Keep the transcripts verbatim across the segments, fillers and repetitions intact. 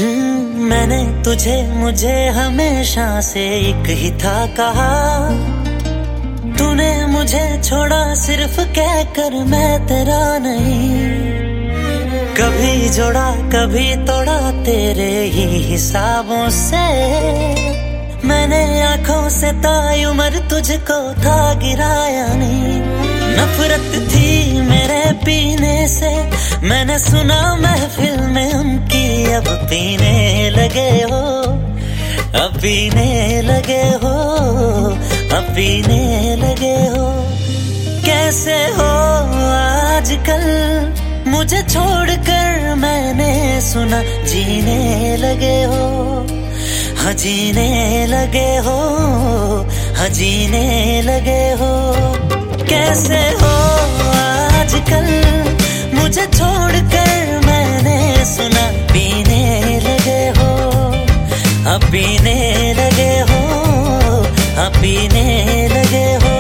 मैंने तुझे मुझे हमेशा से एक ही था कहा, तूने मुझे छोड़ा सिर्फ कहकर मैं तेरा नहीं। कभी जोड़ा कभी तोड़ा तेरे ही हिसाबों से, मैंने आंखों से ताई उम्र तुझको था गिराया नहीं। नफरत थी मेरे पीने से, मैंने सुना महफिल में उनकी, अब पीने लगे हो, अब पीने लगे हो, अब पीने लगे हो। कैसे हो आजकल मुझे छोड़कर, मैंने सुना जीने लगे हो, हाँ जीने लगे हो, हाँ जीने लगे हो। कैसे हो आजकल मुझे छोड़कर, मैंने सुना पीने लगे हो, अब पीने लगे हो, अब पीने लगे हो।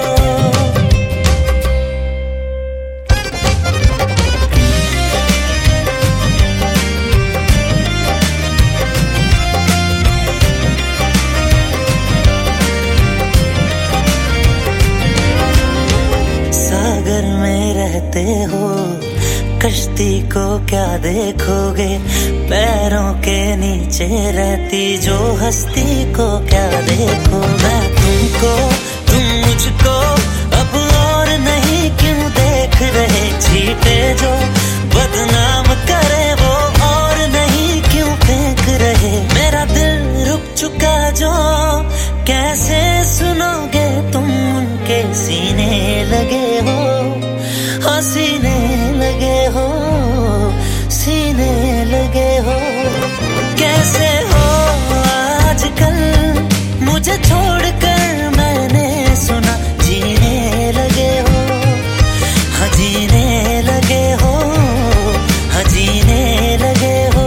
सागर में रहते हो, कश्ती को क्या देखोगे, पैरों के नीचे रहती जो हस्ती को क्या देखो। मैं तुमको तुम मुझको अब और नहीं क्यों देख रहे, छीटे जो बदनाम करे वो और नहीं क्यों फेंक रहे। मेरा दिल रुक चुका जो कैसे सुनोगे तुम, उनके सीने लगे हो, हाँ सीने लगे हो, सीने लगे हो। कैसे हो आजकल मुझे छोड़कर, मैंने सुना जीने लगे हो, हाँ जीने लगे हो, हाँ जीने लगे हो।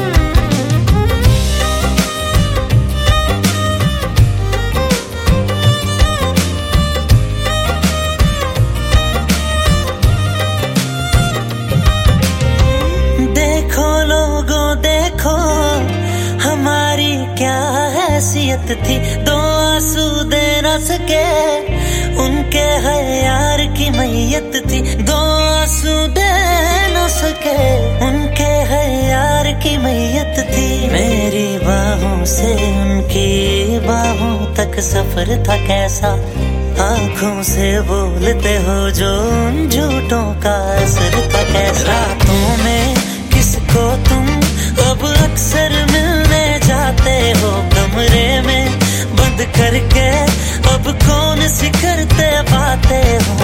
देखो लोगों देखो हमारी क्या हैसियत थी, दो आंसू दे न सके उनके है यार की मैयत थी। दो आंसू दे न सके उनके है यार की मैयत थी। मेरी बाहों से उनकी बाहों तक सफर था कैसा, आंखों से बोलते हो जो उन झूठों का असर था कैसा। रातों में किसको तुम अब अक्सर मिलने जाते हो, कमरे में बंद करके अब कौन सी करते बातें हो।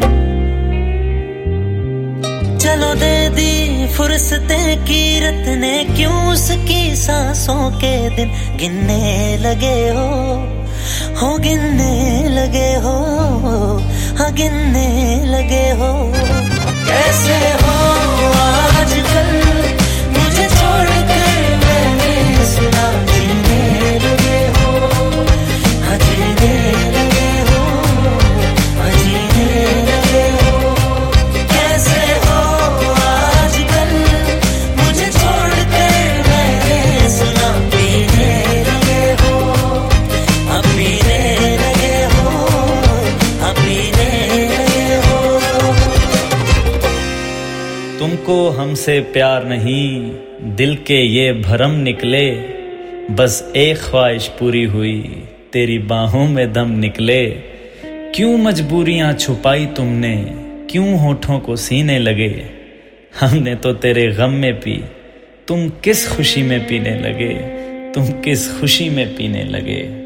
चलो दे दी फुर्सतें कीरत ने, क्यों उसकी सांसों के दिन गिनने लगे हो, हो गिनने लगे हो, हाँ गिनने लगे हो। कैसे हो आजकल मुझे छोड़कर, मैंने सुना जीने लगे हो, हाँ जीने लगे हो, हाँ जीने लगे हो। कैसे हो आजकल मुझे छोड़कर, मैंने सुना पीने लगे हो, अब पीने लगे हो, अब पीने लगे हो। तुमको हमसे प्यार नहीं, दिल के ये भरम निकले, बस एक ख्वाहिश पूरी हुई, तेरी बाहों में दम निकले। क्यों मजबूरियां छुपाई तुमने, क्यों होठों को सीने लगे, हमने तो तेरे गम में पी, तुम किस खुशी में पीने लगे, तुम किस खुशी में पीने लगे।